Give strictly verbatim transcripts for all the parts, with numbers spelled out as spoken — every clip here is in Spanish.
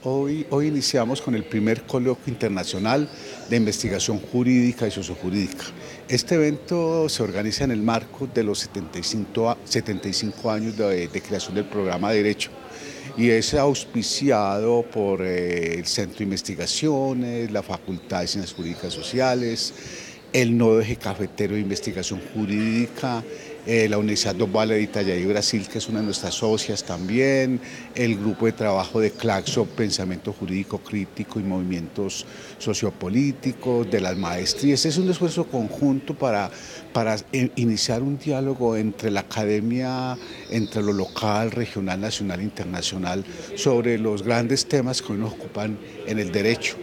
Hoy, hoy iniciamos con el primer coloquio internacional de investigación jurídica y sociojurídica. Este evento se organiza en el marco de los setenta y cinco, setenta y cinco años de, de creación del programa de Derecho y es auspiciado por eh, el Centro de Investigaciones, la Facultad de Ciencias Jurídicas Sociales, el Nodo Eje Cafetero de Investigación Jurídica, eh, la Universidad do Vale de Itajaí, Brasil, que es una de nuestras socias también, el grupo de trabajo de Claxo, Pensamiento Jurídico Crítico y Movimientos Sociopolíticos, de las maestrías. Es un esfuerzo conjunto para, para iniciar un diálogo entre la academia, entre lo local, regional, nacional e internacional, sobre los grandes temas que hoy nos ocupan en el derecho.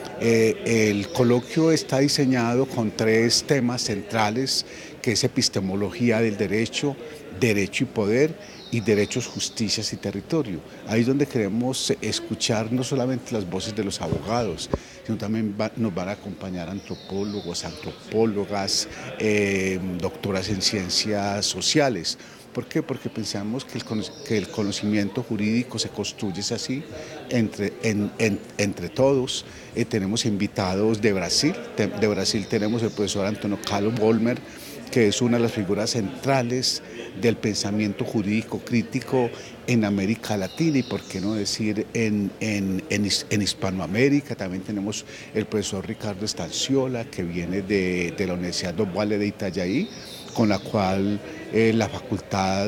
Eh, el coloquio está diseñado con tres temas centrales, que es epistemología del derecho, derecho y poder, y derechos, justicias y territorio. Ahí es donde queremos escuchar no solamente las voces de los abogados, sino también va, nos van a acompañar antropólogos, antropólogas, eh, doctoras en ciencias sociales. ¿Por qué? Porque pensamos que el, que el conocimiento jurídico se construye así, entre, en, en, entre todos. Eh, tenemos invitados de Brasil, de, de Brasil tenemos el profesor Antonio Carlos Vollmer, que es una de las figuras centrales del pensamiento jurídico crítico en América Latina y por qué no decir en, en, en, en Hispanoamérica. También tenemos el profesor Ricardo Estanciola, que viene de, de la Universidad do Vale de Itajaí, con la cual eh, la facultad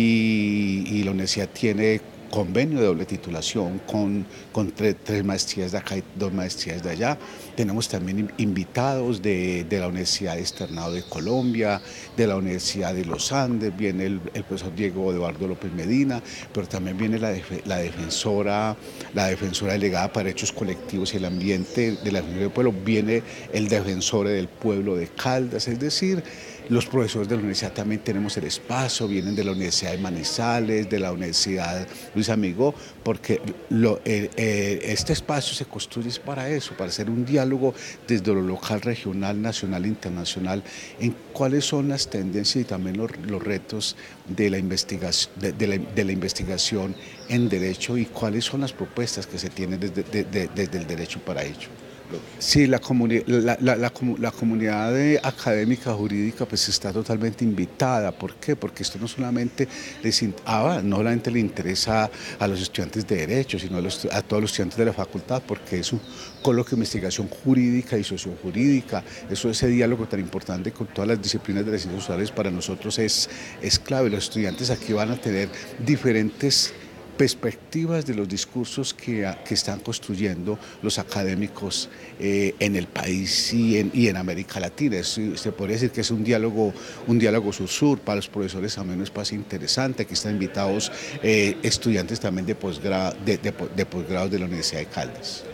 y, y la universidad tiene convenio de doble titulación con, con tres, tres maestrías de acá y dos maestrías de allá. Tenemos también invitados de, de la Universidad Externado de Colombia, de la Universidad de los Andes, viene el, el profesor Diego Eduardo López Medina, pero también viene la, la, defensora, la defensora delegada para derechos colectivos y el ambiente de la Defensoría del Pueblo, viene el defensor del pueblo de Caldas, es decir, los profesores de la universidad también tenemos el espacio, vienen de la Universidad de Manizales, de la Universidad Luis Amigó, porque lo, eh, eh, este espacio se construye para eso, para hacer un diálogo desde lo local, regional, nacional e internacional, en cuáles son las tendencias y también los, los retos de la, investigación, de, de, la, de la investigación en derecho y cuáles son las propuestas que se tienen desde, de, de, desde el derecho para ello. Sí, la, comuni la, la, la, la comunidad académica jurídica pues está totalmente invitada. ¿Por qué? Porque esto no solamente, les, ah, no solamente le interesa a los estudiantes de Derecho, sino a, los, a todos los estudiantes de la facultad, porque es un coloquio de investigación jurídica y sociojurídica. Eso, ese diálogo tan importante con todas las disciplinas de las ciencias sociales para nosotros es, es clave. Los estudiantes aquí van a tener diferentes perspectivas de los discursos que, que están construyendo los académicos eh, en el país y en, y en América Latina. Es, se podría decir que es un diálogo, un diálogo sur-sur. Para los profesores también un espacio interesante. Aquí están invitados eh, estudiantes también de posgrado de, de, de posgrado de la Universidad de Caldas.